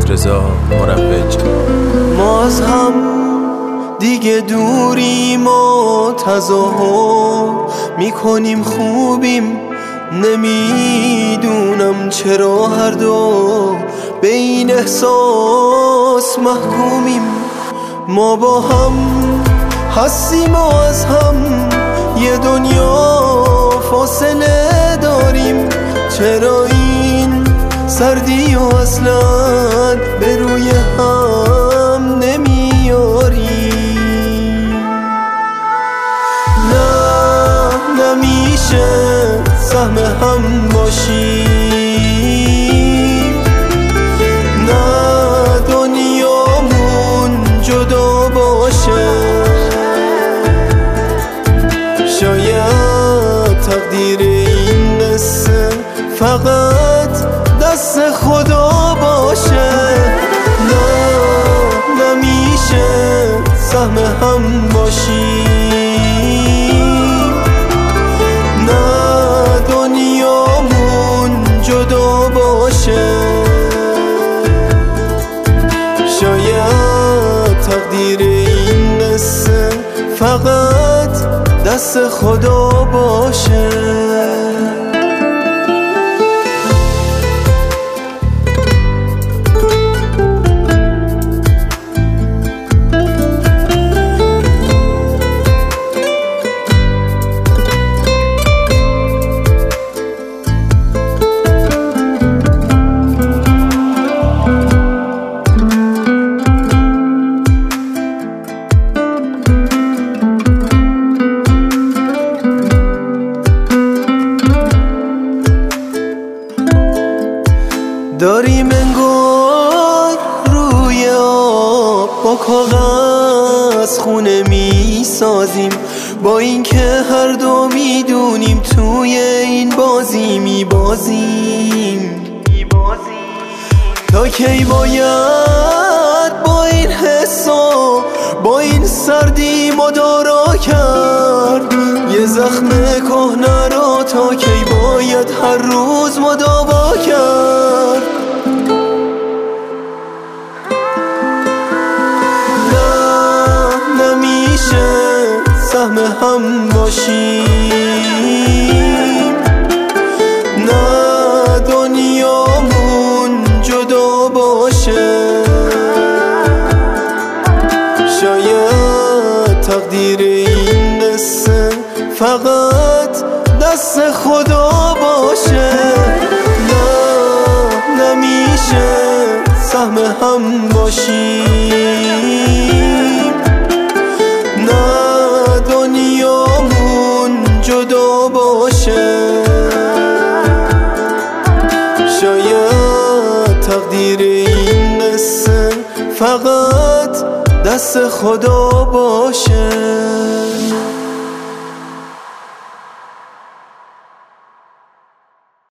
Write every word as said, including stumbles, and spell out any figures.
رضا مروج. ما از هم دیگه دوریم و تظاهر میکنیم خوبیم، نمیدونم چرا هر دو به این احساس محکومیم. ما با هم هستیم و از هم یه دنیا فاصله داریم، چرا این سردی و اصلا به روی هم نمیاریم؟ نه نمیشه سهم هم باشیم، نه دنیامون جدا باشه. شاید تقدیر این قصه فقط دست خدا باشه. نه نمیشه سهم هم باشیم، نه دنیامون جدا باشه. شاید تقدیر این قصه فقط دست خدا باشه. داریم انگار روی آب با کاغذ خونه می سازیم، با اینکه هر دو میدونیم توی این بازی می بازیم. تا کی باید با این حسا با این سردی مدارا کرد؟ یه زخم کهنه را تا کی باید هر روز مداوا کرد؟ نه نمیشه سهم هم باشیم، نه دنیامون جدا باشه. شاید تقدیر این قصه فقط دست خدا باشه. نه نمیشه سهم هم باشیم، نه دنیامون جدا باشه. شاید تقدیر این قصه فقط دست خدا باشه.